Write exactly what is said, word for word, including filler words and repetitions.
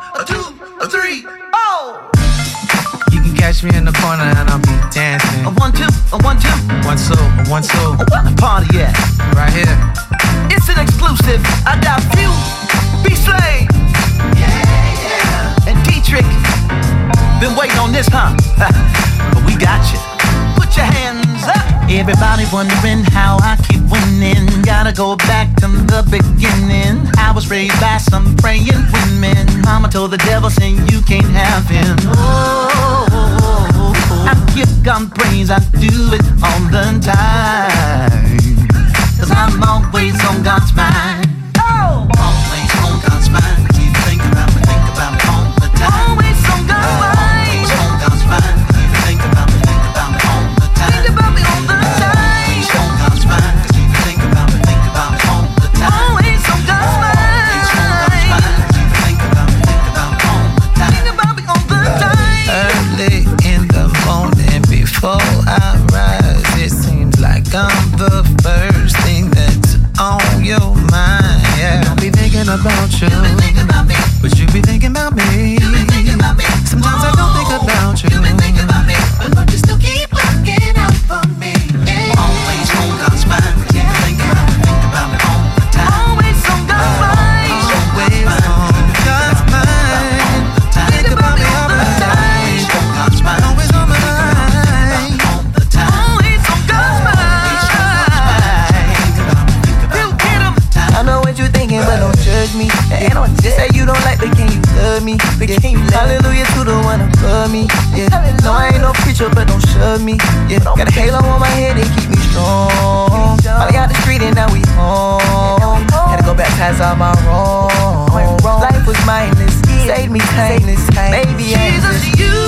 a two, a three, oh! You can catch me in the corner and I'll be dancing. A one, two, a one, two. One, two, a one, two. Where the party at? Right here. It's an exclusive. I got Few, B-Slade, yeah, yeah, and Dietrich. Been waiting on this, huh? But we got you. Put your hands up. Everybody wondering how I keep winning. Gotta go back to the beginning. I was raised by some praying women. Mama told the devil, saying you can't have him. Oh, I give God praise, I do it all the time. Cause I'm always on God's mind. Oh, always on God's mind. Keep thinking about me, think about me all the time. Always on God's mind. Always on God's mind. Keep thinking about me, think about me all the time. Think about me all the time. Always on God's mind. Keep thinking about me, think about me all the time. Always on God's mind. Always on God's mind. Keep thinking about me, think about me all the time. Think about me all the time. Early in the morning before I rise, it seems like I'm the first thing that's on your mind. Yeah, I'll be thinking about you, You be thinking about me, but you be thinking about me. you be thinking about me. Sometimes I don't think about you. You be thinking about me, but Lord, you still keep looking out for me. Yeah. Always on God's mind. Keep thinking about me, think about me all the time. Always on God's mind. Always on God's mind. Think about me all the time. Always on God's mind. Always on my mind. All the time. Always on God's mind. You get 'em. I know what you're thinking, but don't judge me. And don't just say you don't like, but can you love me? But can you hallelujah to the one above me? Yeah. No, I ain't no preacher, but don't shove me. Yeah. Got a halo on my head and keep me strong. Finally out the street and now we home. Had to go baptize all my wrongs. Life was mindless, saved me timeless. Maybe I Jesus, you